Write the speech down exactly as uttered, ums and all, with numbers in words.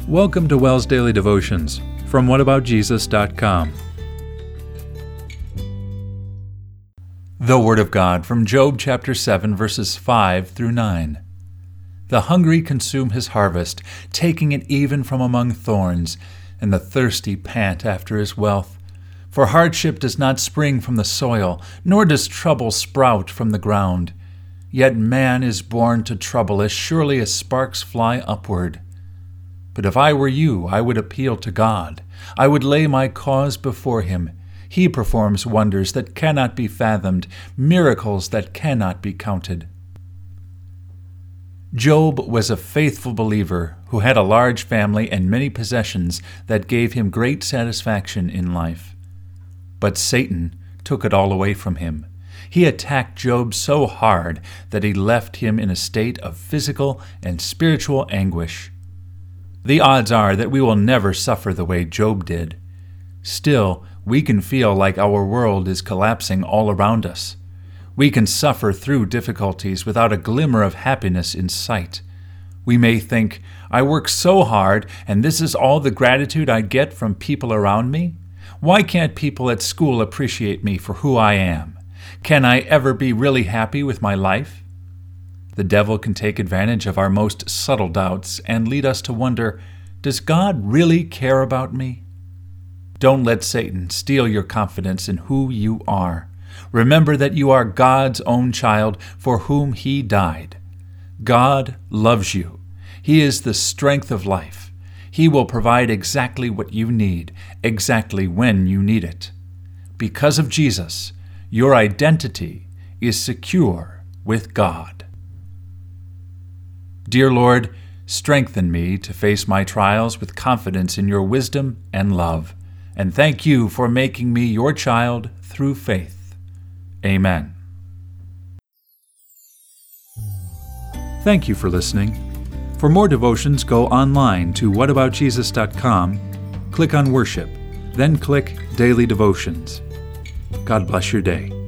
Welcome to Wells Daily Devotions from what about jesus dot com. The Word of God from Job chapter seven, verses five through nine. The hungry consume his harvest, taking it even from among thorns, and the thirsty pant after his wealth. For hardship does not spring from the soil, nor does trouble sprout from the ground. Yet man is born to trouble as surely as sparks fly upward. But if I were you, I would appeal to God. I would lay my cause before him. He performs wonders that cannot be fathomed, miracles that cannot be counted. Job was a faithful believer who had a large family and many possessions that gave him great satisfaction in life. But Satan took it all away from him. He attacked Job so hard that he left him in a state of physical and spiritual anguish. The odds are that we will never suffer the way Job did. Still, we can feel like our world is collapsing all around us. We can suffer through difficulties without a glimmer of happiness in sight. We may think, I work so hard, and this is all the gratitude I get from people around me? Why can't people at school appreciate me for who I am? Can I ever be really happy with my life? The devil can take advantage of our most subtle doubts and lead us to wonder, does God really care about me? Don't let Satan steal your confidence in who you are. Remember that you are God's own child for whom he died. God loves you. He is the strength of life. He will provide exactly what you need, exactly when you need it. Because of Jesus, your identity is secure with God. Dear Lord, strengthen me to face my trials with confidence in your wisdom and love, and thank you for making me your child through faith. Amen. Thank you for listening. For more devotions, go online to what about jesus dot com, click on Worship, then click Daily Devotions. God bless your day.